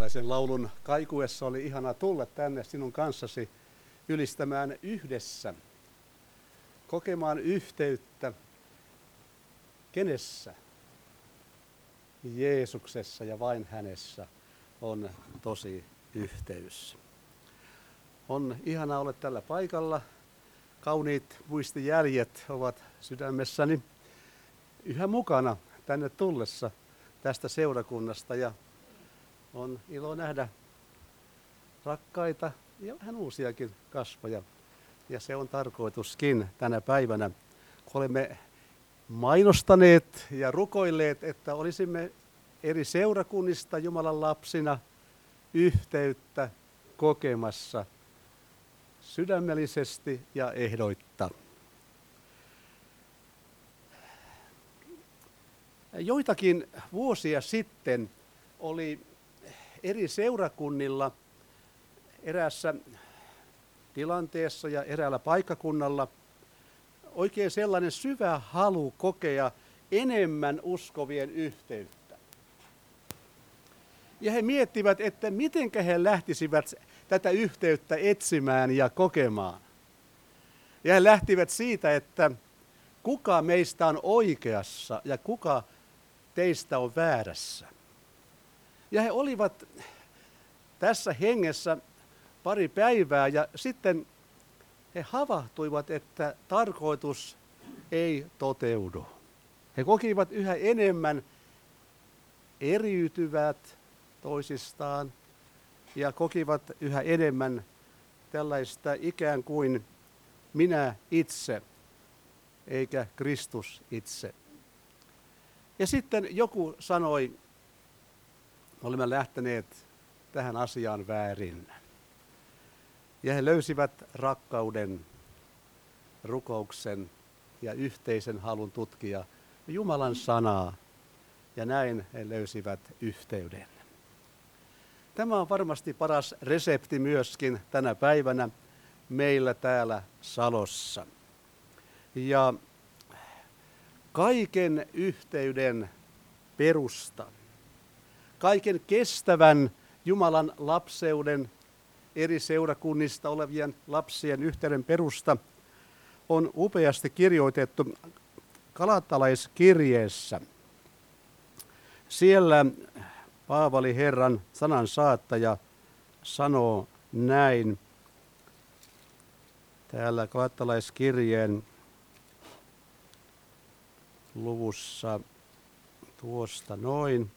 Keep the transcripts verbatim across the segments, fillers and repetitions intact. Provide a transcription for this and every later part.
Tällaisen laulun kaikuessa oli ihana tulla tänne sinun kanssasi ylistämään yhdessä, kokemaan yhteyttä. Kenessä? Jeesuksessa ja vain hänessä on tosi yhteys. On ihana olla tällä paikalla. Kauniit muistijäljet ovat sydämessäni yhä mukana tänne tullessa tästä seurakunnasta ja on ilo nähdä rakkaita ja vähän uusiakin kasvoja. Ja se on tarkoituskin tänä päivänä, kun olemme mainostaneet ja rukoilleet, että olisimme eri seurakunnista Jumalan lapsina yhteyttä kokemassa sydämellisesti ja ehdoitta. Joitakin vuosia sitten oli eri seurakunnilla eräässä tilanteessa ja eräällä paikkakunnalla oikein sellainen syvä halu kokea enemmän uskovien yhteyttä. Ja he miettivät, että miten he lähtisivät tätä yhteyttä etsimään ja kokemaan. Ja he lähtivät siitä, että kuka meistä on oikeassa ja kuka teistä on väärässä. Ja he olivat tässä hengessä pari päivää ja sitten he havahtuivat, että tarkoitus ei toteudu. He kokivat yhä enemmän eriytyvät toisistaan ja kokivat yhä enemmän tällaista ikään kuin minä itse, eikä Kristus itse. Ja sitten joku sanoi, olemme lähteneet tähän asiaan väärin. Ja he löysivät rakkauden, rukouksen ja yhteisen halun tutkia Jumalan sanaa. Ja näin he löysivät yhteyden. Tämä on varmasti paras resepti myöskin tänä päivänä meillä täällä Salossa. Ja kaiken yhteyden perusta, kaiken kestävän Jumalan lapseuden, eri seurakunnista olevien lapsien yhteyden perusta on upeasti kirjoitettu Galatalaiskirjeessä. Siellä Paavali Herran sanan saattaja sanoo näin. Täällä Galatalaiskirjeen luvussa tuosta noin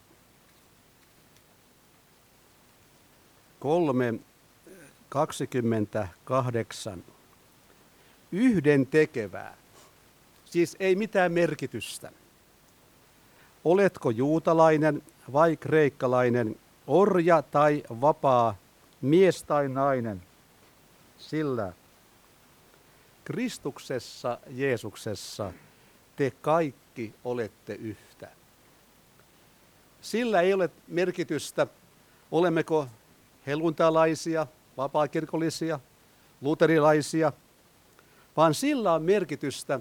kolme kaksikymmentäkahdeksan. Yhden tekevää, siis ei mitään merkitystä. Oletko juutalainen vai kreikkalainen, orja tai vapaa, mies tai nainen, sillä Kristuksessa Jeesuksessa te kaikki olette yhtä. Sillä ei ole merkitystä, olemmeko helluntalaisia, vapaakirkollisia, luterilaisia, vaan sillä on merkitystä,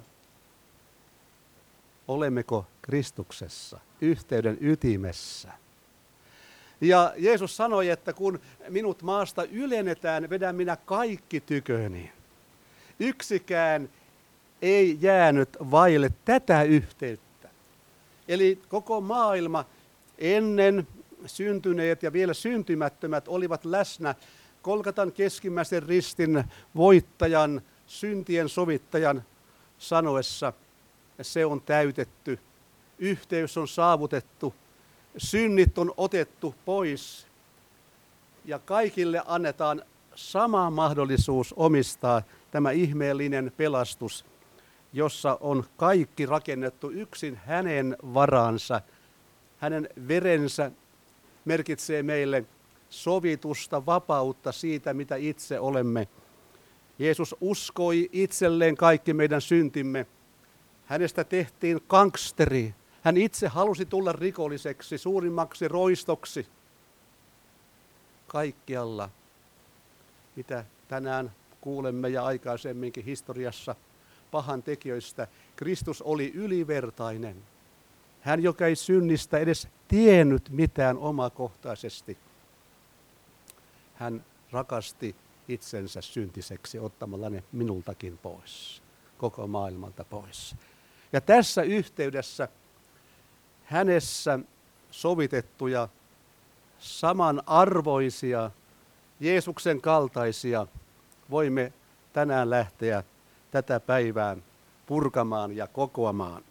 olemmeko Kristuksessa, yhteyden ytimessä. Ja Jeesus sanoi, että kun minut maasta ylennetään, vedän minä kaikki tyköni. Yksikään ei jäänyt vaille tätä yhteyttä. Eli koko maailma ennen syntyneet ja vielä syntymättömät olivat läsnä Golgatan keskimmäisen ristin voittajan, syntien sovittajan sanoessa, se on täytetty, yhteys on saavutettu, synnit on otettu pois ja kaikille annetaan sama mahdollisuus omistaa tämä ihmeellinen pelastus, jossa on kaikki rakennettu yksin hänen varansa. Hänen verensä merkitsee meille sovitusta, vapautta siitä, mitä itse olemme. Jeesus uskoi itselleen kaikki meidän syntimme. Hänestä tehtiin gangsteri. Hän itse halusi tulla rikolliseksi, suurimmaksi roistoksi. Kaikkialla, mitä tänään kuulemme ja aikaisemminkin historiassa pahan tekijöistä, Kristus oli ylivertainen. Hän, joka ei synnistä edes tiennyt mitään omakohtaisesti. hän rakasti itsensä syntiseksi ottamalla ne minultakin pois, koko maailmalta pois. Ja tässä yhteydessä hänessä sovitettuja, samanarvoisia, Jeesuksen kaltaisia voimme tänään lähteä tätä päivää purkamaan ja kokoamaan.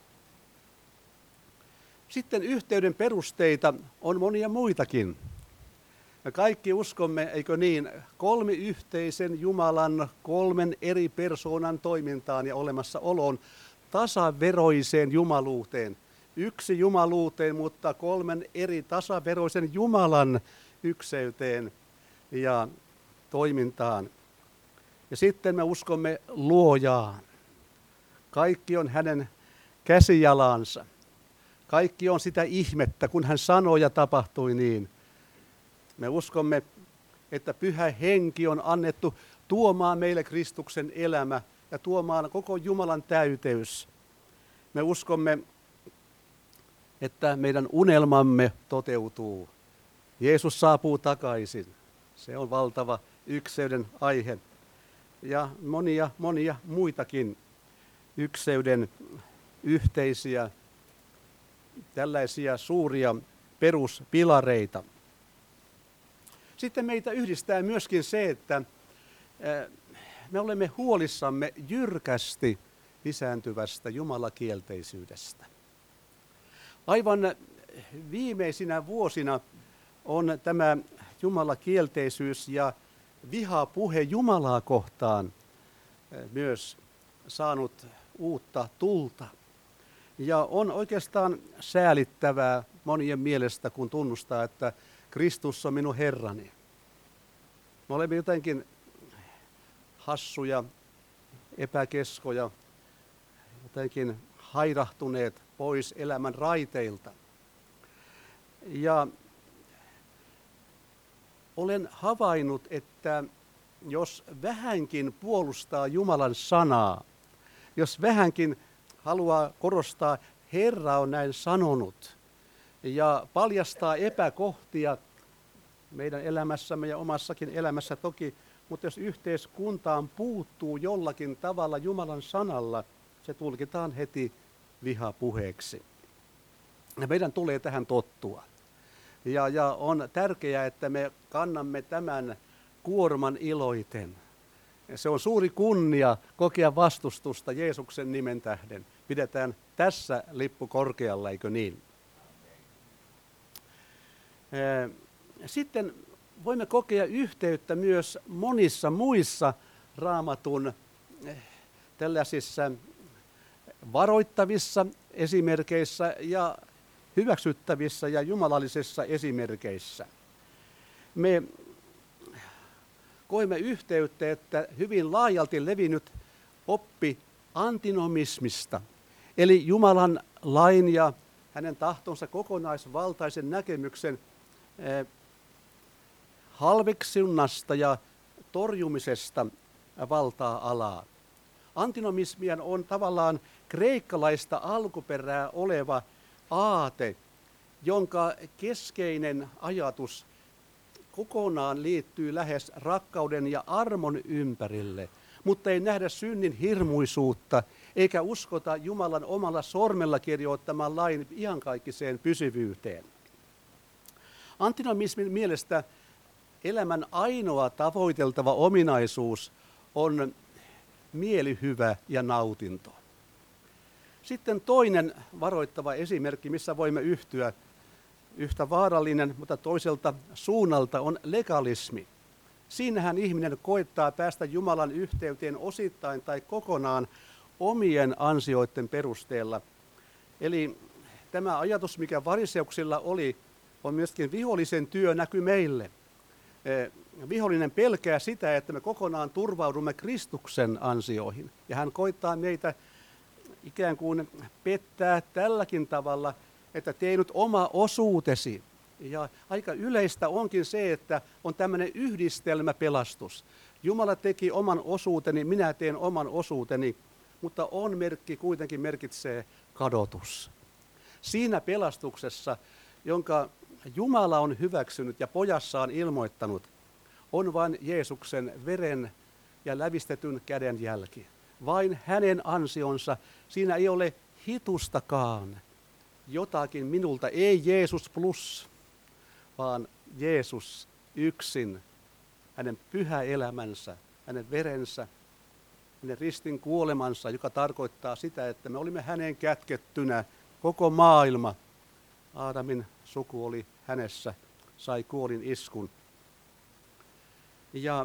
Sitten yhteyden perusteita on monia muitakin. Me kaikki uskomme, eikö niin, kolmiyhteisen Jumalan kolmen eri persoonan toimintaan ja olemassaoloon, tasaveroiseen jumaluuteen. Yksi jumaluuteen, mutta kolmen eri tasaveroisen Jumalan ykseyteen ja toimintaan. Ja sitten me uskomme luojaan. Kaikki on hänen käsijalansa. Kaikki on sitä ihmettä, kun hän sanoi ja tapahtui niin. Me uskomme, että Pyhä Henki on annettu tuomaan meille Kristuksen elämä ja tuomaan koko Jumalan täyteys. Me uskomme, että meidän unelmamme toteutuu. Jeesus saapuu takaisin. Se on valtava ykseyden aihe. Ja monia, monia muitakin ykseyden yhteisiä, tällaisia suuria peruspilareita. Sitten meitä yhdistää myöskin se, että me olemme huolissamme jyrkästi lisääntyvästä jumalakielteisyydestä. Aivan viimeisinä vuosina on tämä jumalakielteisyys ja vihapuhe Jumalaa kohtaan myös saanut uutta tulta. Ja on oikeastaan säälittävää monien mielestä, kun tunnustaa, että Kristus on minun Herrani. Me olemme jotenkin hassuja, epäkeskoja, jotenkin hairahtuneet pois elämän raiteilta. Ja olen havainnut, että jos vähänkin puolustaa Jumalan sanaa, jos vähänkin haluaa korostaa, Herra on näin sanonut, ja paljastaa epäkohtia meidän elämässämme ja omassakin elämässä toki, mutta jos yhteiskuntaan puuttuu jollakin tavalla Jumalan sanalla, se tulkitaan heti vihapuheeksi. Ja meidän tulee tähän tottua. Ja, ja on tärkeää, että me kannamme tämän kuorman iloiten. Se on suuri kunnia kokea vastustusta Jeesuksen nimen tähden. Pidetään tässä lippu korkealla, eikö niin? Sitten voimme kokea yhteyttä myös monissa muissa Raamatun tällaisissa varoittavissa esimerkeissä ja hyväksyttävissä ja jumalallisissa esimerkeissä. Me koemme yhteyttä, että hyvin laajalti levinnyt oppi antinomismista, eli Jumalan lain ja hänen tahtonsa kokonaisvaltaisen näkemyksen eh, halveksunnasta ja torjumisesta valtaa alaa. Antinomismia on tavallaan kreikkalaista alkuperää oleva aate, jonka keskeinen ajatus kokonaan liittyy lähes rakkauden ja armon ympärille, mutta ei nähdä synnin hirmuisuutta eikä uskota Jumalan omalla sormella kirjoittamaan lain iankaikkiseen pysyvyyteen. Antinomismin mielestä elämän ainoa tavoiteltava ominaisuus on mielihyvä ja nautinto. Sitten toinen varoittava esimerkki, missä voimme yhtyä, yhtä vaarallinen, mutta toiselta suunnalta on legalismi. Siinähän ihminen koettaa päästä Jumalan yhteyteen osittain tai kokonaan omien ansioiden perusteella. Eli tämä ajatus, mikä variseuksilla oli, on myöskin vihollisen työ näky meille. Vihollinen pelkää sitä, että me kokonaan turvaudumme Kristuksen ansioihin. Ja hän koittaa meitä ikään kuin pettää tälläkin tavalla, että tee nyt oma osuutesi. Ja aika yleistä onkin se, että on tämmöinen yhdistelmäpelastus. Jumala teki oman osuuteni, minä teen oman osuuteni, mutta on merkki kuitenkin merkitsee kadotus. Siinä pelastuksessa, jonka Jumala on hyväksynyt ja pojassaan ilmoittanut, on vain Jeesuksen veren ja lävistetyn käden jälki. Vain hänen ansionsa, siinä ei ole hitustakaan jotakin minulta, ei Jeesus plus, vaan Jeesus yksin, hänen pyhä elämänsä, hänen verensä, hänen ristin kuolemansa, joka tarkoittaa sitä, että me olimme häneen kätkettynä, koko maailma. Aadamin suku oli hänessä, sai kuolin iskun. Ja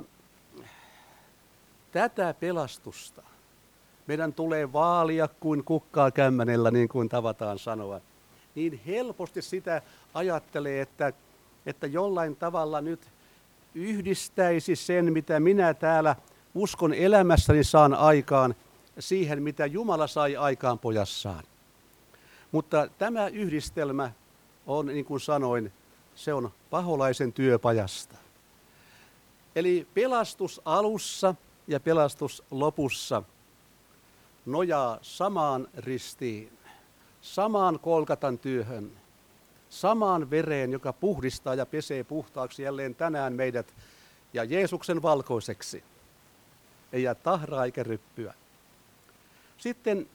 tätä pelastusta meidän tulee vaalia kuin kukkaa kämmänellä, niin kuin tavataan sanoa. Niin helposti sitä ajattelee, että, että jollain tavalla nyt yhdistäisi sen, mitä minä täällä uskon elämässäni saan aikaan, siihen, mitä Jumala sai aikaan pojassaan. Mutta tämä yhdistelmä on, niin kuin sanoin, se on paholaisen työpajasta. Eli pelastus alussa ja pelastus lopussa nojaa samaan ristiin, samaan Golgatan työhön, samaan vereen, joka puhdistaa ja pesee puhtaaksi jälleen tänään meidät ja Jeesuksen valkoiseksi. Ei jää tahraa eikä ryppyä. Sitten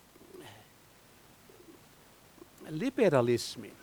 liberalismi.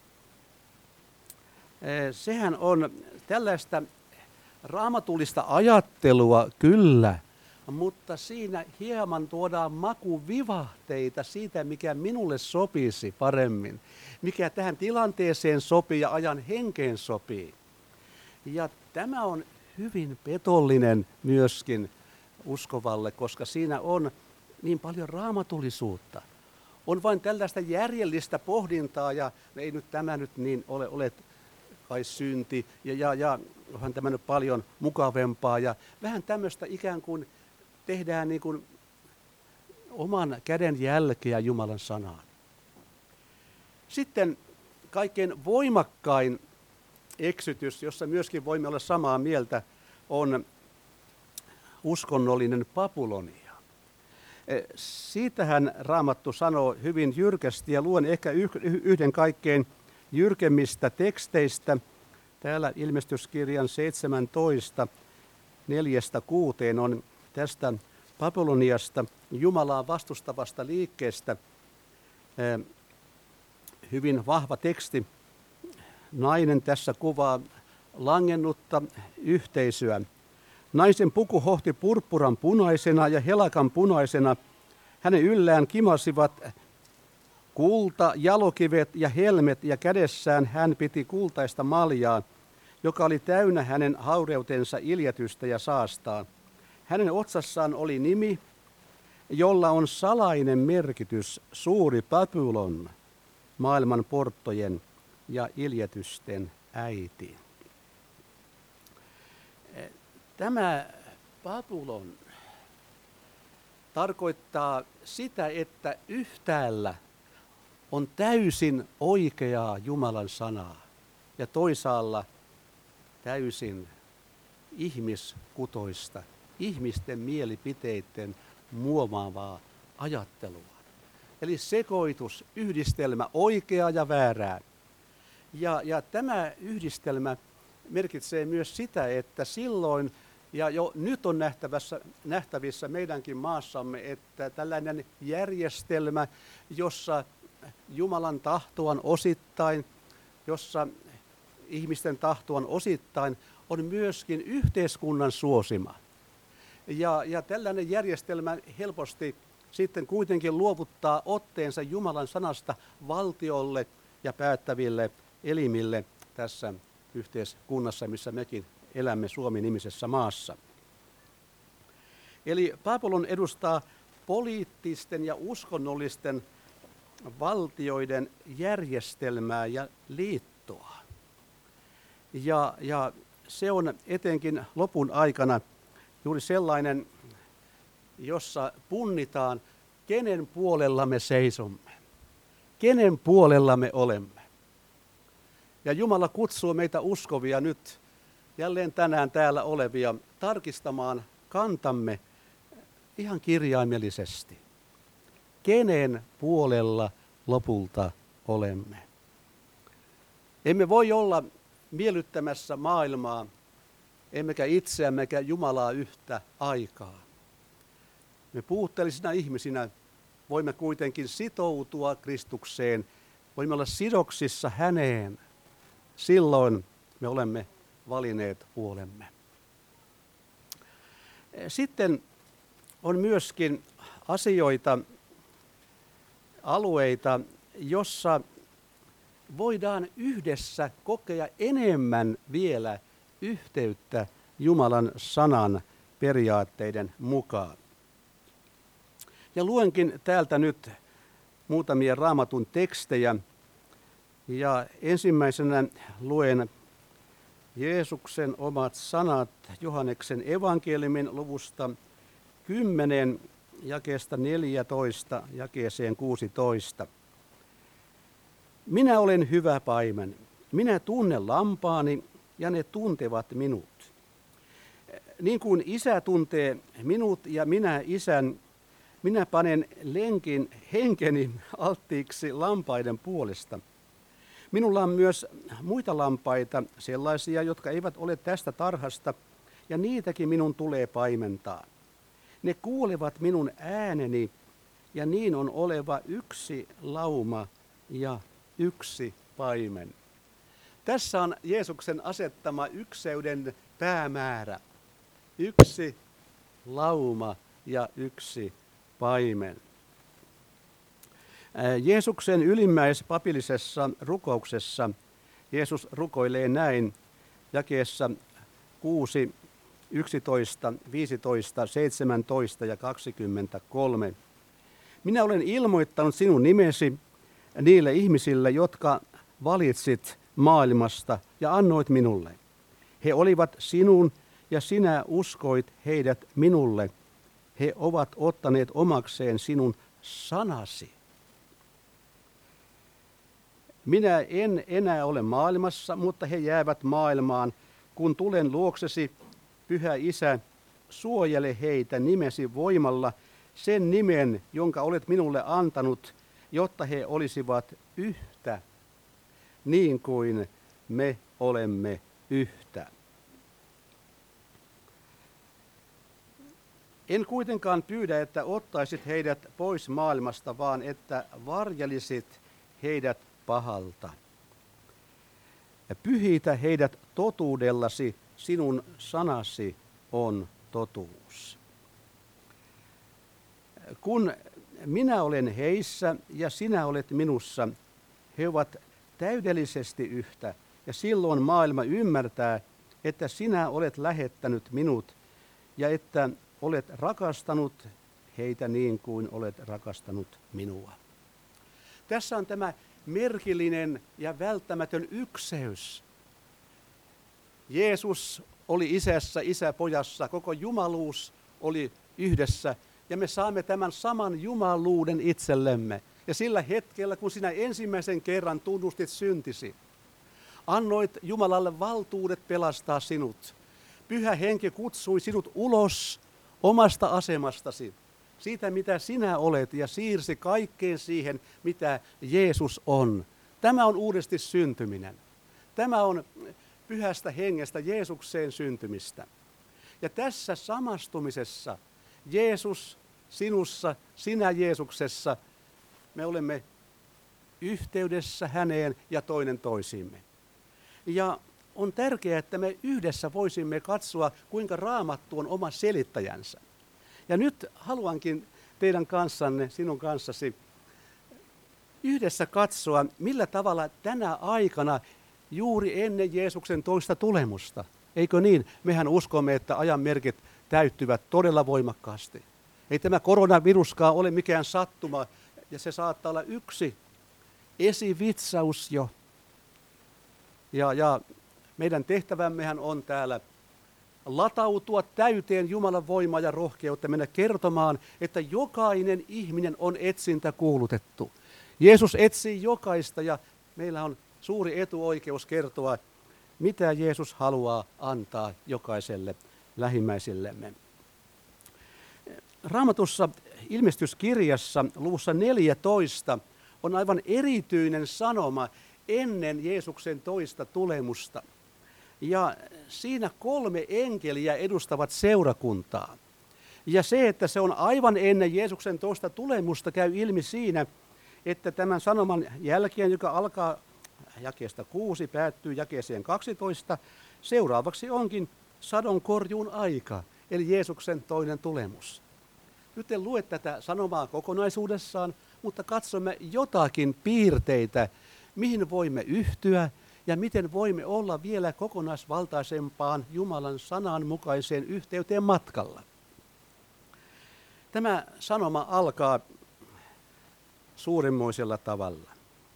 Sehän on tällaista raamatullista ajattelua kyllä, mutta siinä hieman tuodaan makuvivahteita siitä, mikä minulle sopisi paremmin, mikä tähän tilanteeseen sopii ja ajan henkeen sopii. Ja tämä on hyvin petollinen myöskin uskovalle, koska siinä on niin paljon raamatullisuutta. On vain tällaista järjellistä pohdintaa ja ei nyt tämä nyt niin ole, ole kai synti ja, ja, ja onhan tämä nyt paljon mukavempaa ja vähän tämmöistä ikään kuin tehdään niin kuin oman käden jälkeä Jumalan sanaan. Sitten kaikkein voimakkain eksytys, jossa myöskin voimme olla samaa mieltä, on uskonnollinen Babylonia. Siitähän Raamattu sanoo hyvin jyrkästi ja luen ehkä yhden kaikkein jyrkemmistä teksteistä. Täällä ilmestyskirjan seitsemäntoista, neljästä kuuteen on tästä Babyloniasta, Jumalaa vastustavasta liikkeestä hyvin vahva teksti. Nainen tässä kuvaa langennutta yhteisöä. Naisen puku hohti purppuran punaisena ja helakan punaisena. Hänen yllään kimasivat kulta, jalokivet ja helmet ja kädessään hän piti kultaista maljaa, joka oli täynnä hänen haureutensa iljetystä ja saastaa. Hänen otsassaan oli nimi, jolla on salainen merkitys, suuri Babylon, maailman porttojen ja iljetysten äiti. Tämä Babylon tarkoittaa sitä, että yhtäällä on täysin oikeaa Jumalan sanaa ja toisaalla täysin ihmiskutoista, ihmisten mielipiteiden muomaavaa ajattelua. Eli sekoitus, yhdistelmä, oikeaa ja väärää. Ja, ja tämä yhdistelmä merkitsee myös sitä, että silloin, ja jo nyt on nähtävissä, nähtävissä meidänkin maassamme, että tällainen järjestelmä, jossa Jumalan tahto on osittain, jossa ihmisten tahto on osittain, on myöskin yhteiskunnan suosima. Ja, ja tällainen järjestelmä helposti sitten kuitenkin luovuttaa otteensa Jumalan sanasta valtiolle ja päättäville elimille tässä yhteiskunnassa, missä mekin elämme Suomi-nimisessä maassa. Eli Babylon edustaa poliittisten ja uskonnollisten valtioiden järjestelmää ja liittoa. Ja, ja se on etenkin lopun aikana juuri sellainen, jossa punnitaan, kenen puolella me seisomme, kenen puolella me olemme. Ja Jumala kutsuu meitä uskovia nyt, jälleen tänään täällä olevia, tarkistamaan kantamme ihan kirjaimellisesti. Kenen puolella lopulta olemme? Emme voi olla miellyttämässä maailmaa, emmekä itseämmekä Jumalaa yhtä aikaa. Me puutteellisina ihmisinä voimme kuitenkin sitoutua Kristukseen, voimme olla sidoksissa häneen. Silloin me olemme valinneet puolemme. Sitten on myöskin asioita, alueita, jossa voidaan yhdessä kokea enemmän vielä yhteyttä Jumalan sanan periaatteiden mukaan. Ja luenkin täältä nyt muutamia Raamatun tekstejä. Ja ensimmäisenä luen Jeesuksen omat sanat Johanneksen evankeliumin luvusta kymmenen, jakeesta neljätoista, jakeeseen kuusitoista. Minä olen hyvä paimen. Minä tunnen lampaani ja ne tuntevat minut. Niin kuin isä tuntee minut ja minä isän, minä panen lenkin henkeni alttiiksi lampaiden puolesta. Minulla on myös muita lampaita, sellaisia, jotka eivät ole tästä tarhasta, ja niitäkin minun tulee paimentaa. Ne kuulevat minun ääneni, ja niin on oleva yksi lauma ja yksi paimen. Tässä on Jeesuksen asettama ykseyden päämäärä. Yksi lauma ja yksi paimen. Jeesuksen ylimmäispapillisessa rukouksessa Jeesus rukoilee näin jakeessa kuusi, yksitoista, viisitoista, seitsemäntoista ja kaksikymmentäkolme. Minä olen ilmoittanut sinun nimesi niille ihmisille, jotka valitsit maailmasta ja annoit minulle. He olivat sinun ja sinä uskoit heidät minulle. He ovat ottaneet omakseen sinun sanasi. Minä en enää ole maailmassa, mutta he jäävät maailmaan. Kun tulen luoksesi, Pyhä Isä, suojele heitä nimesi voimalla, sen nimen, jonka olet minulle antanut, jotta he olisivat yhtä, niin kuin me olemme yhtä. En kuitenkaan pyydä, että ottaisit heidät pois maailmasta, vaan että varjelisit heidät pahalta. Ja pyhitä heidät totuudellasi, sinun sanasi on totuus. Kun minä olen heissä ja sinä olet minussa, he ovat täydellisesti yhtä, ja silloin maailma ymmärtää, että sinä olet lähettänyt minut ja että olet rakastanut heitä niin kuin olet rakastanut minua. Tässä on tämä merkillinen ja välttämätön ykseys. Jeesus oli isässä, isä pojassa, koko jumaluus oli yhdessä, ja me saamme tämän saman jumaluuden itsellemme. Ja sillä hetkellä, kun sinä ensimmäisen kerran tunnustit syntisi, annoit Jumalalle valtuudet pelastaa sinut. Pyhä Henki kutsui sinut ulos omasta asemastasi, siitä mitä sinä olet, ja siirsi kaikkeen siihen, mitä Jeesus on. Tämä on uudesti syntyminen. Tämä on Pyhästä Hengestä Jeesukseen syntymistä. Ja tässä samastumisessa Jeesus sinussa, sinä Jeesuksessa, me olemme yhteydessä häneen ja toinen toisiimme. Ja on tärkeää, että me yhdessä voisimme katsoa, kuinka Raamattu on oma selittäjänsä. Ja nyt haluankin teidän kanssanne, sinun kanssasi, yhdessä katsoa, millä tavalla tänä aikana, juuri ennen Jeesuksen toista tulemusta, eikö niin? Mehän uskomme, että ajan merkit täyttyvät todella voimakkaasti. Ei tämä koronaviruskaan ole mikään sattuma, ja se saattaa olla yksi esivitsaus jo. Ja, ja meidän tehtävämmehän on täällä latautua täyteen Jumalan voimaa ja rohkeutta, mennä kertomaan, että jokainen ihminen on etsintä kuulutettu. Jeesus etsii jokaista, ja meillä on suuri etuoikeus kertoa, mitä Jeesus haluaa antaa jokaiselle lähimmäisillemme. Raamatussa ilmestyskirjassa luvussa neljätoista on aivan erityinen sanoma ennen Jeesuksen toista tulemusta. Ja siinä kolme enkeliä edustavat seurakuntaa. Ja se, että se on aivan ennen Jeesuksen toista tulemusta, käy ilmi siinä, että tämän sanoman jälkeen, joka alkaa jakeesta kuusi, päättyy jakeeseen kaksitoista, seuraavaksi onkin sadonkorjuun aika, eli Jeesuksen toinen tulemus. Nyt en lue tätä sanomaa kokonaisuudessaan, mutta katsomme jotakin piirteitä, mihin voimme yhtyä ja miten voimme olla vielä kokonaisvaltaisempaan Jumalan sanan mukaiseen yhteyteen matkalla. Tämä sanoma alkaa suuremmoisella tavalla.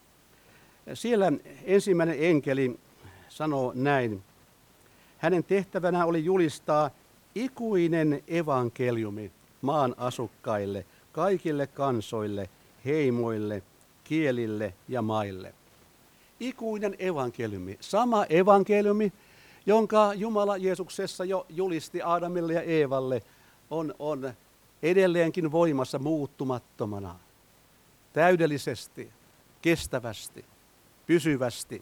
Siellä ensimmäinen enkeli sanoo näin. Hänen tehtävänä oli julistaa ikuinen evankeliumi maan asukkaille, kaikille kansoille, heimoille, kielille ja maille. Ikuinen evankeliumi, sama evankeliumi, jonka Jumala Jeesuksessa jo julisti Aadamille ja Eevalle, on, on edelleenkin voimassa muuttumattomana, täydellisesti, kestävästi, pysyvästi.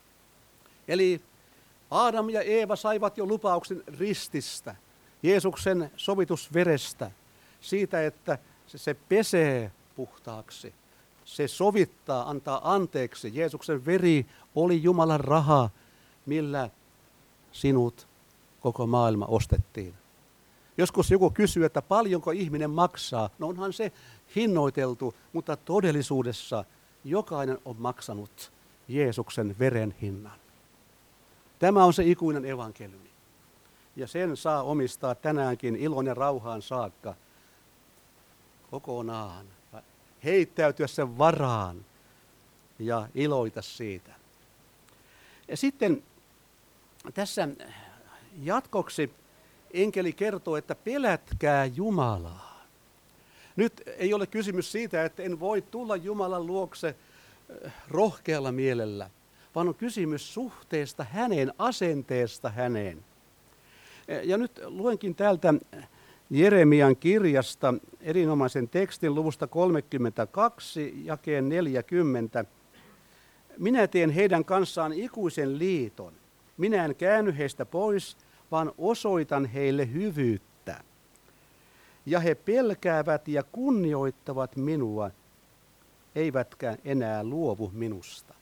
Eli Aadam ja Eeva saivat jo lupauksen rististä, Jeesuksen sovitusverestä, siitä, että se, se pesee puhtaaksi, se sovittaa, antaa anteeksi. Jeesuksen veri oli Jumalan raha, millä sinut koko maailma ostettiin. Joskus joku kysyy, että paljonko ihminen maksaa. No onhan se hinnoiteltu, mutta todellisuudessa jokainen on maksanut Jeesuksen veren hinnan. Tämä on se ikuinen evankeliumi. Ja sen saa omistaa tänäänkin ilon ja rauhaan saakka kokonaan. Heittäytyä sen varaan ja iloita siitä. Ja sitten tässä jatkoksi enkeli kertoo, että pelätkää Jumalaa. Nyt ei ole kysymys siitä, että en voi tulla Jumalan luokse rohkealla mielellä, vaan on kysymys suhteesta häneen, asenteesta häneen. Ja nyt luenkin täältä Jeremian kirjasta erinomaisen tekstin luvusta kolmekymmentäkaksi, jakeen neljäkymmentä. Minä teen heidän kanssaan ikuisen liiton. Minä en käänny heistä pois, vaan osoitan heille hyvyyttä. Ja he pelkäävät ja kunnioittavat minua, eivätkä enää luovu minusta.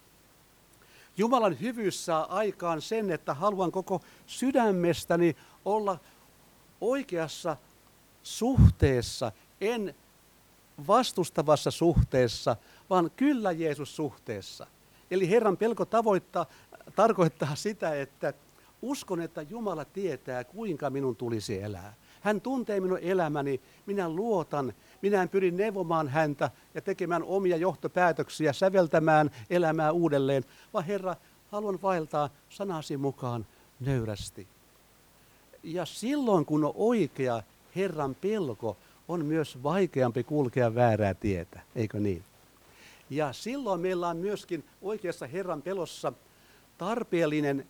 Jumalan hyvyys saa aikaan sen, että haluan koko sydämestäni olla oikeassa suhteessa, en vastustavassa suhteessa, vaan kyllä Jeesus suhteessa. Eli Herran pelko tavoittaa, tarkoittaa sitä, että uskon, että Jumala tietää, kuinka minun tulisi elää. Hän tuntee minun elämäni, minä luotan, minä en pyri neuvomaan häntä ja tekemään omia johtopäätöksiä, säveltämään elämää uudelleen, vaan Herra, haluan vaeltaa sanasi mukaan nöyrästi. Ja silloin, kun on oikea Herran pelko, on myös vaikeampi kulkea väärää tietä, eikö niin? Ja silloin meillä on myöskin oikeassa Herran pelossa tarpeellinen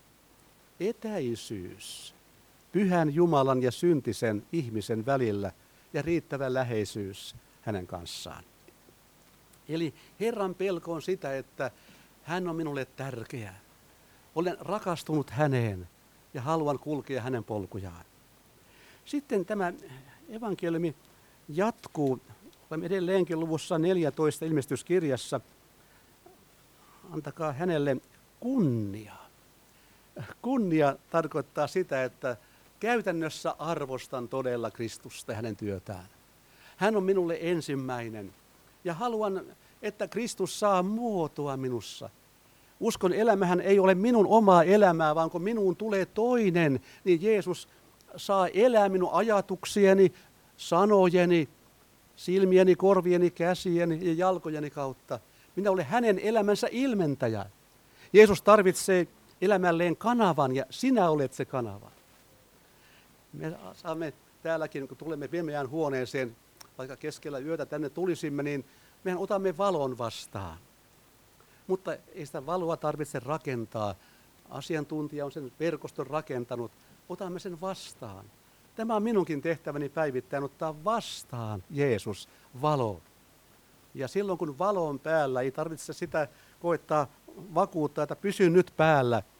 etäisyys pyhän Jumalan ja syntisen ihmisen välillä ja riittävä läheisyys hänen kanssaan. Eli Herran pelko on sitä, että hän on minulle tärkeä. Olen rakastunut häneen ja haluan kulkea hänen polkujaan. Sitten tämä evankeliumi jatkuu. Olemme edelleenkin luvussa neljätoista ilmestyskirjassa. Antakaa hänelle kunnia. Kunnia tarkoittaa sitä, että käytännössä arvostan todella Kristusta ja hänen työtään. Hän on minulle ensimmäinen ja haluan, että Kristus saa muotoa minussa. Uskon elämähän ei ole minun omaa elämää, vaan kun minuun tulee toinen, niin Jeesus saa elää minun ajatuksieni, sanojeni, silmieni, korvieni, käsieni ja jalkojeni kautta. Minä olen hänen elämänsä ilmentäjä. Jeesus tarvitsee elämälleen kanavan ja sinä olet se kanava. Me saamme täälläkin, kun tulemme pimeään huoneeseen, vaikka keskellä yötä tänne tulisimme, niin mehän otamme valon vastaan. Mutta ei sitä valoa tarvitse rakentaa. Asiantuntija on sen verkoston rakentanut. Otamme sen vastaan. Tämä on minunkin tehtäväni päivittäin ottaa vastaan Jeesus, valo. Ja silloin kun valo on päällä, ei tarvitse sitä koettaa vakuuttaa, että pysy nyt päällä.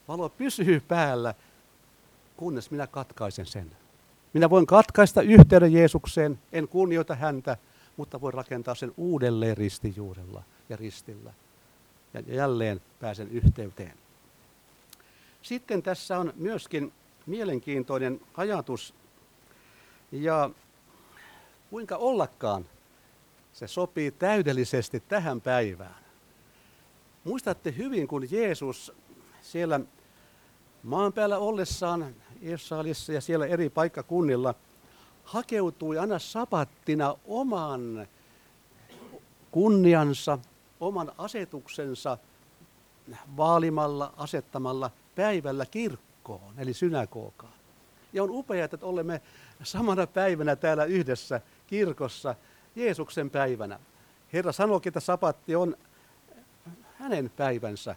Valo pysyy päällä, kunnes minä katkaisen sen. Minä voin katkaista yhteyden Jeesukseen, en kunnioita häntä, mutta voin rakentaa sen uudelleen ristijuurella ja ristillä. Ja jälleen pääsen yhteyteen. Sitten tässä on myöskin mielenkiintoinen ajatus, ja kuinka ollakaan se sopii täydellisesti tähän päivään. Muistatte hyvin, kun Jeesus siellä maan päällä ollessaan Jerusalemissa ja siellä eri paikkakunnilla hakeutui aina sapattina oman kunniansa, oman asetuksensa vaalimalla, asettamalla päivällä kirkkoon, eli synagogaan. Ja on upeaa, että olemme samana päivänä täällä yhdessä kirkossa Jeesuksen päivänä. Herra sanoikin, että sapatti on hänen päivänsä.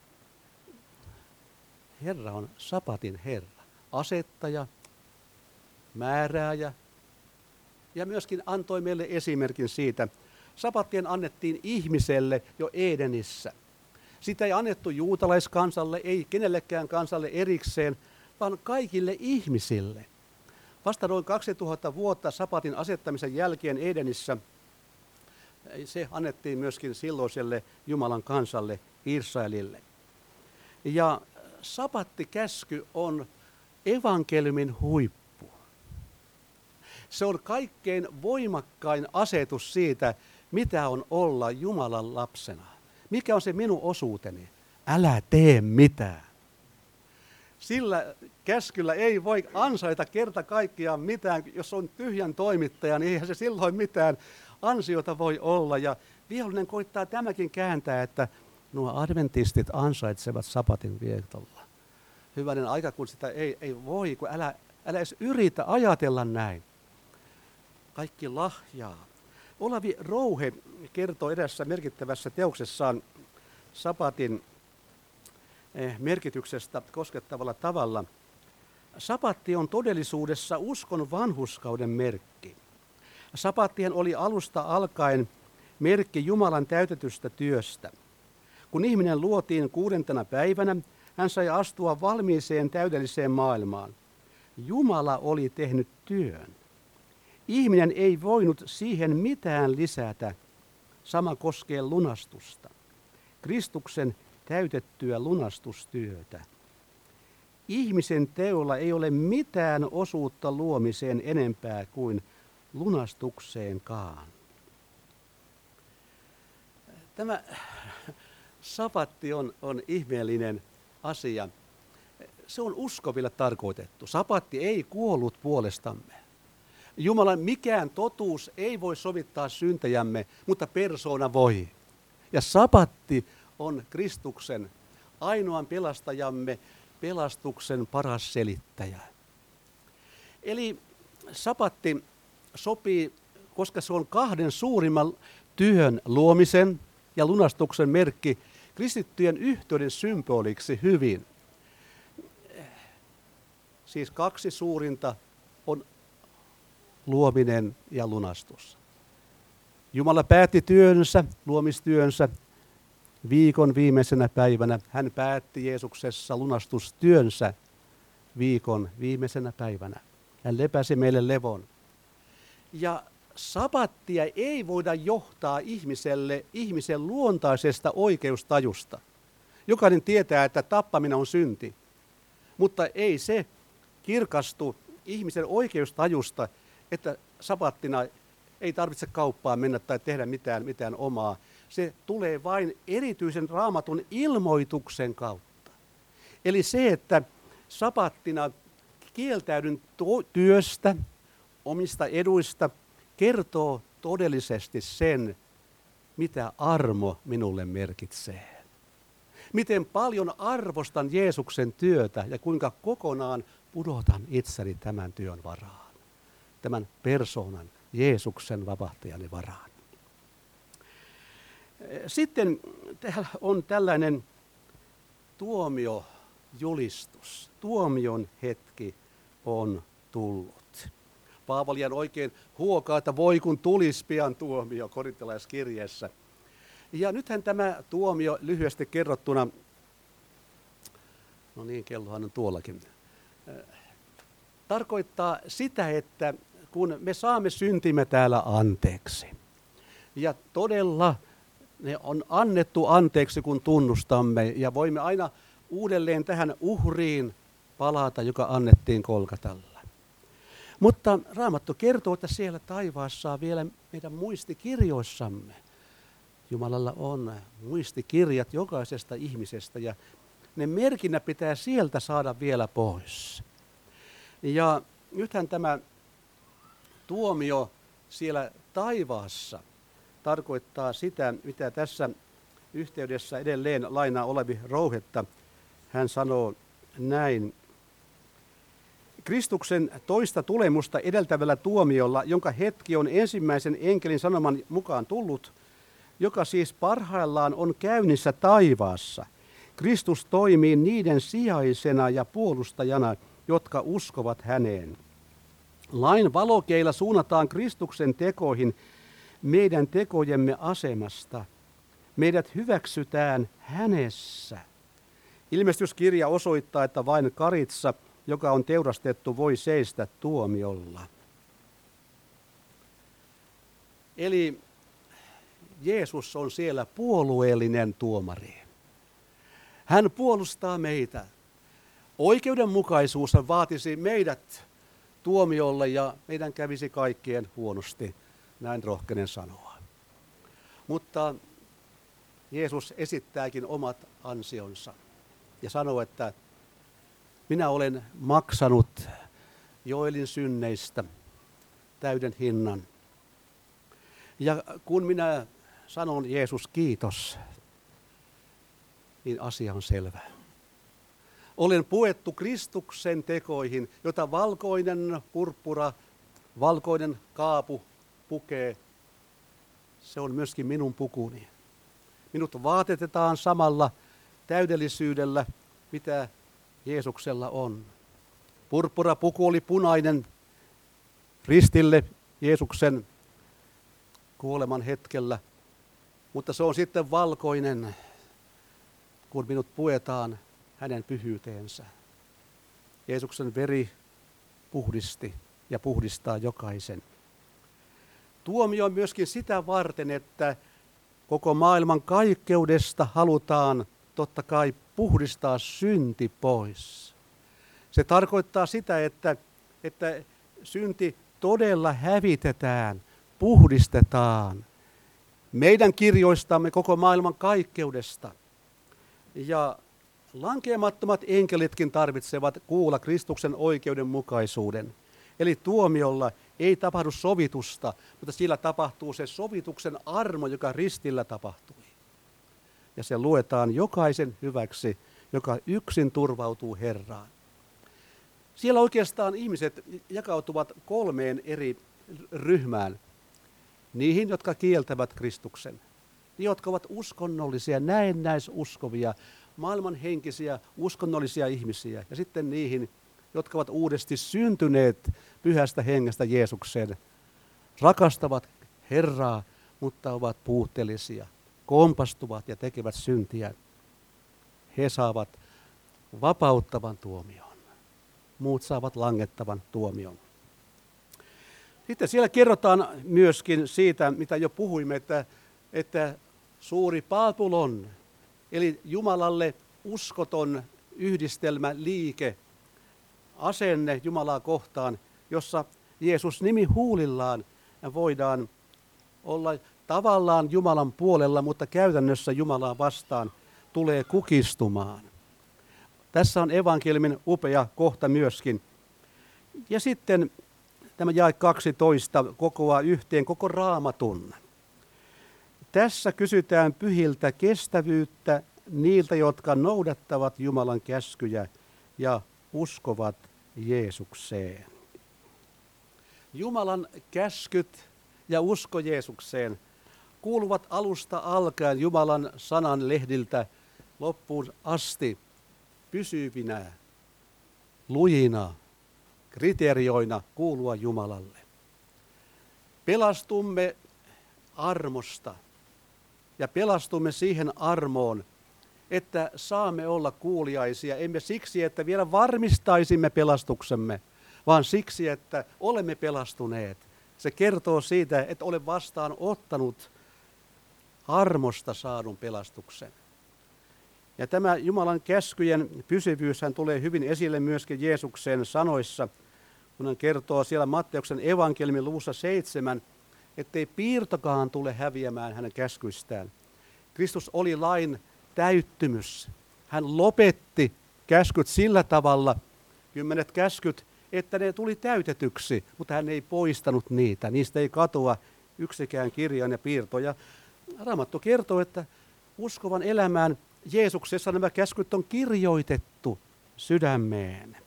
Herra on sapatin Herra, asettaja, määrääjä ja myöskin antoi meille esimerkin siitä. Sapattien annettiin ihmiselle jo Edenissä. Sitä ei annettu juutalaiskansalle, ei kenellekään kansalle erikseen, vaan kaikille ihmisille. Vasta noin kaksituhatta vuotta sapatin asettamisen jälkeen Edenissä se annettiin myöskin silloiselle Jumalan kansalle, Israelille. Ja sapattikäsky on evankeliumin huippu. Se on kaikkein voimakkain asetus siitä, mitä on olla Jumalan lapsena. Mikä on se minun osuuteni? Älä tee mitään. Sillä käskyllä ei voi ansaita kerta kaikkiaan mitään. Jos on tyhjän toimittaja, niin eihän se silloin mitään ansiota voi olla. Ja vihollinen koittaa tämäkin kääntää, että nuo adventistit ansaitsevat sapatin vietolla. Hyvänen aika, kun sitä ei, ei voi, kun älä, älä edes yritä ajatella näin. Kaikki lahjaa. Olavi Rouhe kertoo edessä merkittävässä teoksessaan sapatin merkityksestä koskettavalla tavalla. Sapatti on todellisuudessa uskon vanhurskauden merkki. Sapattien oli alusta alkaen merkki Jumalan täytetystä työstä. Kun ihminen luotiin kuudentena päivänä, hän sai astua valmiiseen täydelliseen maailmaan. Jumala oli tehnyt työn. Ihminen ei voinut siihen mitään lisätä. Sama koskee lunastusta. Kristuksen täytettyä lunastustyötä. Ihmisen teolla ei ole mitään osuutta luomiseen enempää kuin lunastukseenkaan. Tämä sapatti on, on ihmeellinen asia. Se on uskoville tarkoitettu. Sapatti ei kuollut puolestamme. Jumalan mikään totuus ei voi sovittaa syntejämme, mutta persoona voi. Ja sapatti on Kristuksen, ainoan pelastajamme, pelastuksen paras selittäjä. Eli sapatti sopii, koska se on kahden suurimman työn luomisen ja lunastuksen merkki, kristittyjen yhteyden symboliksi hyvin. Siis kaksi suurinta on luominen ja lunastus. Jumala päätti työnsä, luomistyönsä, viikon viimeisenä päivänä. Hän päätti Jeesuksessa lunastustyönsä viikon viimeisenä päivänä. Hän lepäsi meille levon. Ja sapattia ei voida johtaa ihmiselle ihmisen luontaisesta oikeustajusta. Jokainen tietää, että tappaminen on synti, mutta ei se kirkastu ihmisen oikeustajusta, että sapattina ei tarvitse kauppaan mennä tai tehdä mitään, mitään omaa. Se tulee vain erityisen raamatun ilmoituksen kautta. Eli se, että sapattina kieltäydyn työstä, omista eduista, kertoo todellisesti sen, mitä armo minulle merkitsee. Miten paljon arvostan Jeesuksen työtä ja kuinka kokonaan pudotan itseni tämän työn varaan. Tämän persoonan, Jeesuksen vapahtajani varaan. Sitten täällä on tällainen tuomiojulistus. Tuomion hetki on tullut. Paavali oikein huokaa, että voi kun tulisi pian tuomio korintalaiskirjeessä. Ja nythän tämä tuomio lyhyesti kerrottuna No niin, kellohan on tuollakin. Tarkoittaa sitä, että kun me saamme syntimme täällä anteeksi, ja todella ne on annettu anteeksi, kun tunnustamme, ja voimme aina uudelleen tähän uhriin palata, joka annettiin Golgatalla. Mutta Raamattu kertoo, että siellä taivaassa on vielä meidän muistikirjoissamme. Jumalalla on muistikirjat jokaisesta ihmisestä, ja ne merkinnät pitää sieltä saada vielä pois. Ja nythän tämä tuomio siellä taivaassa tarkoittaa sitä, mitä tässä yhteydessä edelleen lainaa Olavi Rouhetta. Hän sanoo näin. Kristuksen toista tulemusta edeltävällä tuomiolla, jonka hetki on ensimmäisen enkelin sanoman mukaan tullut, joka siis parhaillaan on käynnissä taivaassa. Kristus toimii niiden sijaisena ja puolustajana, jotka uskovat häneen. Lain valokeila suunnataan Kristuksen tekoihin meidän tekojemme asemasta. Meidät hyväksytään hänessä. Ilmestyskirja osoittaa, että vain karitsa, joka on teurastettu, voi seistä tuomiolla. Eli Jeesus on siellä puolueellinen tuomari. Hän puolustaa meitä. Oikeudenmukaisuus vaatisi meidät tuomiolle ja meidän kävisi kaikkien huonosti, näin rohkenen sanoa. Mutta Jeesus esittääkin omat ansionsa ja sanoo, että minä olen maksanut Joelin synneistä täyden hinnan. Ja kun minä sanon Jeesus kiitos, niin asia on selvä. Olen puettu Kristuksen tekoihin, jota valkoinen purppura, valkoinen kaapu pukee. Se on myöskin minun pukuni. Minut vaatetetaan samalla täydellisyydellä, mitä Jeesuksella on. Purppura puku oli punainen ristille Jeesuksen kuoleman hetkellä, mutta se on sitten valkoinen, kun minut puetaan hänen pyhyyteensä. Jeesuksen veri puhdisti ja puhdistaa jokaisen. Tuomio on myöskin sitä varten, että koko maailman kaikkeudesta halutaan totta kai puhdistaa synti pois. Se tarkoittaa sitä, että, että synti todella hävitetään, puhdistetaan meidän kirjoistamme koko maailman kaikkeudesta. Ja lankeamattomat enkelitkin tarvitsevat kuulla Kristuksen oikeudenmukaisuuden. Eli tuomiolla ei tapahdu sovitusta, mutta sillä tapahtuu se sovituksen armo, joka ristillä tapahtui. Ja se luetaan jokaisen hyväksi, joka yksin turvautuu Herraan. Siellä oikeastaan ihmiset jakautuvat kolmeen eri ryhmään. Niihin, jotka kieltävät Kristuksen. Ne, jotka ovat uskonnollisia, näennäisuskovia, maailmanhenkisiä, uskonnollisia ihmisiä. Ja sitten niihin, jotka ovat uudesti syntyneet pyhästä hengestä Jeesukseen. Rakastavat Herraa, mutta ovat puutteellisia. Kompastuvat ja tekevät syntiä. He saavat vapauttavan tuomion. Muut saavat langettavan tuomion. Sitten siellä kerrotaan myöskin siitä, mitä jo puhuimme, että, että suuri Babylon, eli Jumalalle uskoton yhdistelmä, liike, asenne Jumalaa kohtaan, jossa Jeesus nimi huulillaan voidaan olla tavallaan Jumalan puolella, mutta käytännössä Jumalaa vastaan tulee kukistumaan. Tässä on evankeliumin upea kohta myöskin. Ja sitten tämä jae kaksitoista kokoaa yhteen koko Raamatun. Tässä kysytään pyhiltä kestävyyttä niiltä, jotka noudattavat Jumalan käskyjä ja uskovat Jeesukseen. Jumalan käskyt ja usko Jeesukseen kuuluvat alusta alkaen Jumalan sanan lehdiltä loppuun asti pysyvinä, lujina, kriteerioina kuulua Jumalalle. Pelastumme armosta ja pelastumme siihen armoon, että saamme olla kuuliaisia, emme siksi, että vielä varmistaisimme pelastuksemme, vaan siksi, että olemme pelastuneet. Se kertoo siitä, että olen vastaan ottanut armosta saadun pelastuksen. Ja tämä Jumalan käskyjen pysyvyyshän tulee hyvin esille myöskin Jeesuksen sanoissa, kun hän kertoo siellä Matteuksen evankeliumin luvussa seitsemän, ettei piirtokaan tule häviämään hänen käskyistään. Kristus oli lain täyttymys. Hän lopetti käskyt sillä tavalla, kymmenet käskyt, että ne tuli täytetyksi, mutta hän ei poistanut niitä. Niistä ei katoa yksikään kirjain ja piirto. Ja Raamattu kertoo, että uskovan elämään Jeesuksessa nämä käskyt on kirjoitettu sydämeen.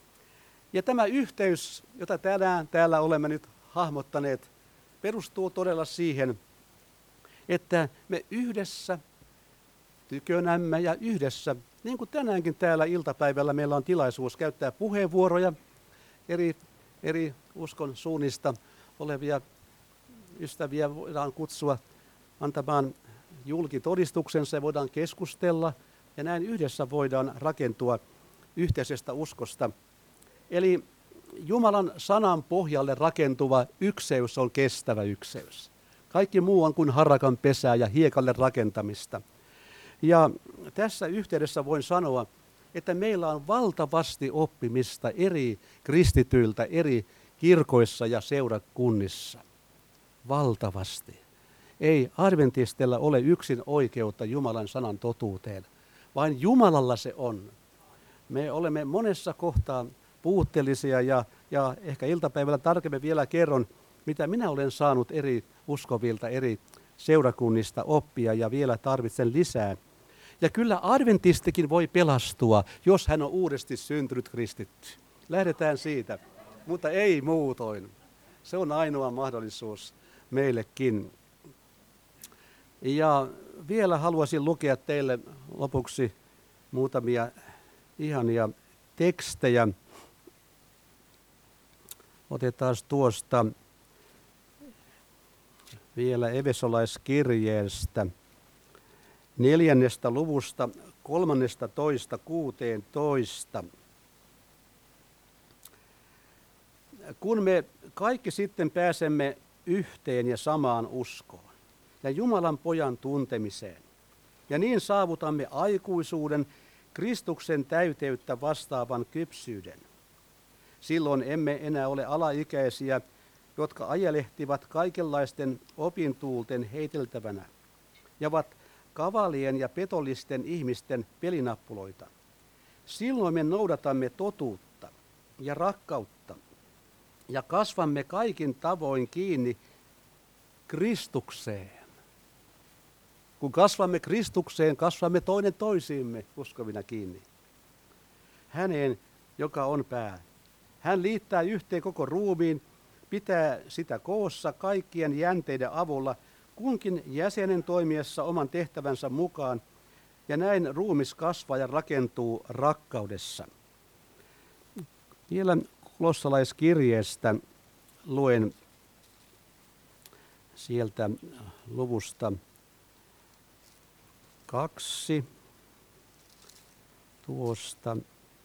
Ja tämä yhteys, jota tänään täällä olemme nyt hahmottaneet, perustuu todella siihen, että me yhdessä tykönämme ja yhdessä, niin kuin tänäänkin täällä iltapäivällä meillä on tilaisuus käyttää puheenvuoroja eri, eri uskon suunnista olevia ystäviä voidaan kutsua antamaan julkitodistuksensa ja voidaan keskustella ja näin yhdessä voidaan rakentua yhteisestä uskosta. Eli Jumalan sanan pohjalle rakentuva ykseys on kestävä ykseys. Kaikki muu on kuin harakan pesää ja hiekalle rakentamista. Ja tässä yhteydessä voin sanoa, että meillä on valtavasti oppimista eri kristityiltä, eri kirkoissa ja seurakunnissa. Valtavasti. Ei adventistilla ole yksin oikeutta Jumalan sanan totuuteen, vain Jumalalla se on. Me olemme monessa kohtaa puutteellisia ja, ja ehkä iltapäivällä tarkemmin vielä kerron, mitä minä olen saanut eri uskovilta, eri seurakunnista oppia ja vielä tarvitsen lisää. Ja kyllä adventistikin voi pelastua, jos hän on uudesti syntynyt kristitty. Lähdetään siitä, mutta ei muutoin. Se on ainoa mahdollisuus meillekin. Ja vielä haluaisin lukea teille lopuksi muutamia ihania tekstejä. Otetaan tuosta vielä Efesolaiskirjeestä neljännestä luvusta kolmannesta toista kuuteentoista. Kun me kaikki sitten pääsemme yhteen ja samaan uskoon ja Jumalan pojan tuntemiseen, ja niin saavutamme aikuisuuden Kristuksen täyteyttä vastaavan kypsyyden. Silloin emme enää ole alaikäisiä, jotka ajelehtivat kaikenlaisten opintuulten heiteltävänä ja ovat kavalien ja petollisten ihmisten pelinappuloita. Silloin me noudatamme totuutta ja rakkautta ja kasvamme kaikin tavoin kiinni Kristukseen. Kun kasvamme Kristukseen, kasvamme toinen toisiimme uskovina kiinni. Häneen, joka on pää. Hän liittää yhteen koko ruumiin, pitää sitä koossa kaikkien jänteiden avulla, kunkin jäsenen toimiessa oman tehtävänsä mukaan, ja näin ruumis kasvaa ja rakentuu rakkaudessa. Vielä kolossalaiskirjeestä luen sieltä luvusta kaksi tuosta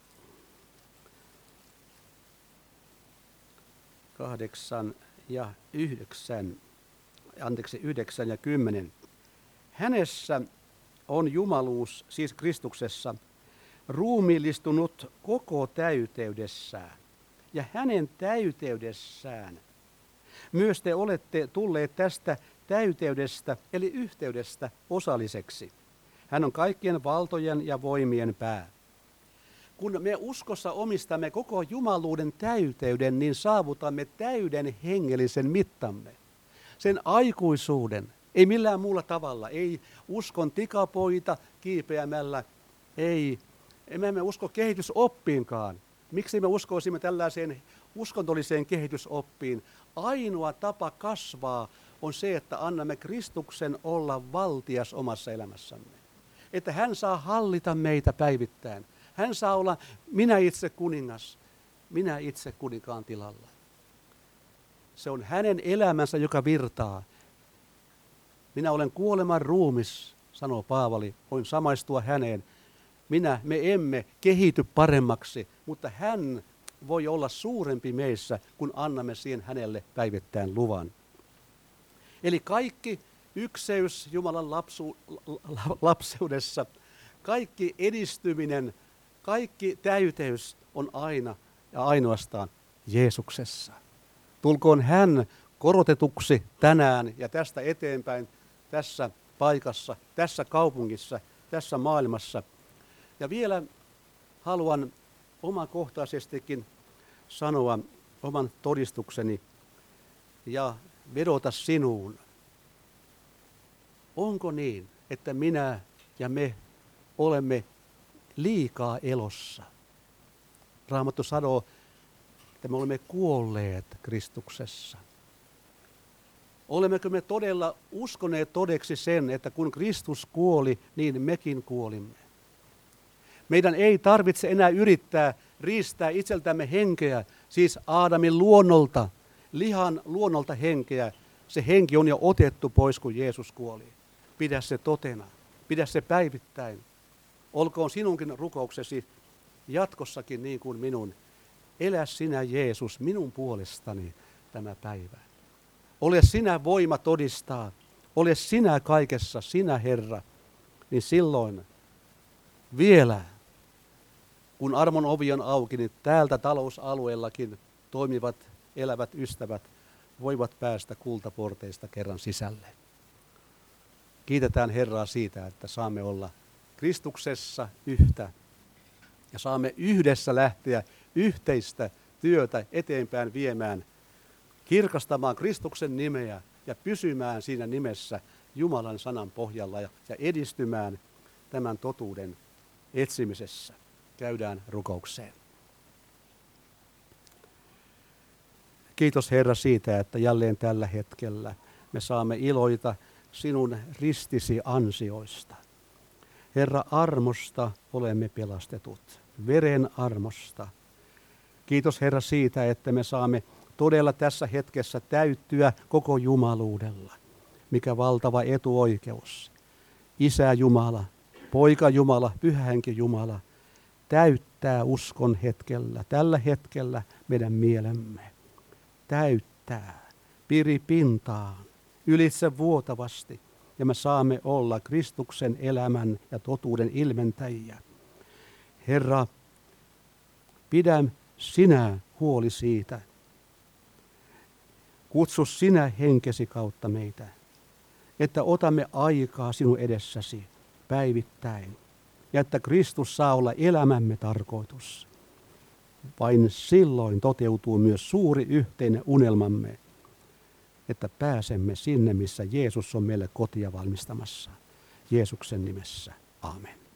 kahdeksan ja yhdeksän, anteeksi yhdeksän ja kymmenen. Hänessä on jumaluus, siis Kristuksessa, ruumiillistunut koko täyteydessään. Ja hänen täyteydessään myös te olette tulleet tästä täyteydestä, eli yhteydestä osalliseksi. Hän on kaikkien valtojen ja voimien pää. Kun me uskossa omistamme koko jumaluuden täyteyden, niin saavutamme täyden hengellisen mittamme. Sen aikuisuuden, ei millään muulla tavalla, ei uskon tikapoita kiipeämällä, ei, emme me usko kehitysoppiinkaan. Miksi me uskoisimme tällaiseen uskontolliseen kehitysoppiin? Ainoa tapa kasvaa on se, että annamme Kristuksen olla valtias omassa elämässämme. Että hän saa hallita meitä päivittäin. Hän saa olla minä itse kuningas, minä itse kuninkaan tilalla. Se on hänen elämänsä, joka virtaa. Minä olen kuoleman ruumis, sanoo Paavali, voin samaistua häneen. Minä, me emme kehity paremmaksi, mutta hän voi olla suurempi meissä, kun annamme siihen hänelle päivittäin luvan. Eli kaikki ykseys Jumalan lapsu, lapseudessa, kaikki edistyminen, kaikki täyteys on aina ja ainoastaan Jeesuksessa. Tulkoon hän korotetuksi tänään ja tästä eteenpäin tässä paikassa, tässä kaupungissa, tässä maailmassa. Ja vielä haluan omakohtaisestikin sanoa oman todistukseni ja vedota sinuun. Onko niin, että minä ja me olemme liikaa elossa? Raamattu sanoo, että me olemme kuolleet Kristuksessa. Olemmeko me todella uskoneet todeksi sen, että kun Kristus kuoli, niin mekin kuolimme? Meidän ei tarvitse enää yrittää riistää itseltämme henkeä, siis Aadamin luonnolta, lihan luonnolta henkeä. Se henki on jo otettu pois, kun Jeesus kuoli. Pidä se totena, pidä se päivittäin. Olkoon sinunkin rukouksesi jatkossakin niin kuin minun. Elä sinä Jeesus minun puolestani tämä päivä. Ole sinä voima todistaa, ole sinä kaikessa, sinä Herra, niin silloin vielä, kun armon ovi on auki, niin täältä talousalueellakin toimivat, elävät ystävät voivat päästä kultaporteista kerran sisälle. Kiitetään Herraa siitä, että saamme olla Kristuksessa yhtä ja saamme yhdessä lähteä yhteistä työtä eteenpäin viemään, kirkastamaan Kristuksen nimeä ja pysymään siinä nimessä Jumalan sanan pohjalla ja, ja edistymään tämän totuuden etsimisessä. Käydään rukoukseen. Kiitos Herra siitä, että jälleen tällä hetkellä me saamme iloita sinun ristisi ansioista. Herra, armosta olemme pelastetut, veren armosta. Kiitos Herra siitä, että me saamme todella tässä hetkessä täyttyä koko jumaluudella. Mikä valtava etuoikeus. Isä Jumala, Poika Jumala, Pyhä Henki Jumala, täyttää uskon hetkellä, tällä hetkellä meidän mielemme. Täyttää piripintaan, ylitse vuotavasti, ja me saamme olla Kristuksen elämän ja totuuden ilmentäjiä. Herra, pidä sinä huoli siitä. Kutsu sinä henkesi kautta meitä, että otamme aikaa sinun edessäsi päivittäin, ja että Kristus saa olla elämämme tarkoitus. Vain silloin toteutuu myös suuri yhteinen unelmamme, että pääsemme sinne, missä Jeesus on meille kotia valmistamassa. Jeesuksen nimessä. Aamen.